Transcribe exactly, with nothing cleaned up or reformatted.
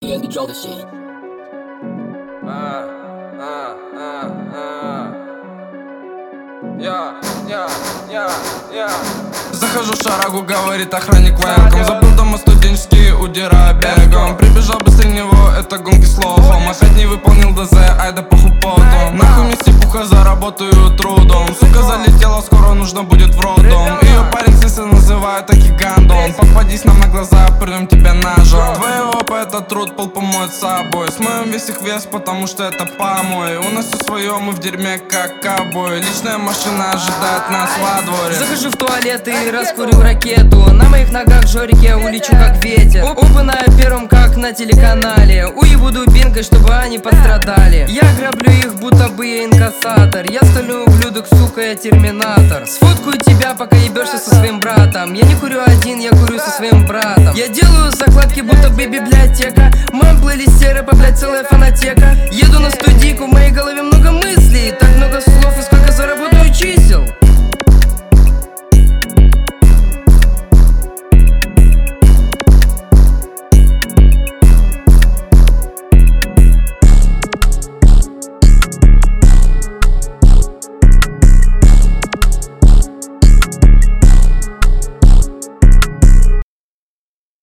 я сбежал до сей. Я, я, я, я. Захожу в шарагу, говорит охранник welcome. Забыл дома студенческие, удирая бегом. Прибежал быстрее него, это гонки с лохом. Опять не выполнил ДЗ, ай да похуй потом. Нахуй мне степуха, заработаю трудом. Сука залетела, скоро нужно будет в роддом. Ее парень сисы называют таки гандон. Попадись нам на глаза, придем тебя ножом. Твоего это труд пол помоет с собой. Смоем весь их вес, потому что это помой. У нас все свое, мы в дерьме как ковбой. Личная машина ожидает нас во дворе. Захожу в туалет и раскурю ракету. На моих ногах Жорик, я улечу как ветер. Опынаю первым, как на телеканале. Уебу дубинкой, чтобы они пострадали. Я граблю их, будто бы я инкассатор. Я столю ублюдок, сука, я терминатор. Сфоткаю тебя, пока ебешься со своим братом. Я не курю один, я курю со своим братом. Я делаю закладки, будто бы библиотека. В моем плейлисте рэпа, блядь, целая фонотека. Еду на студийку, в моей голове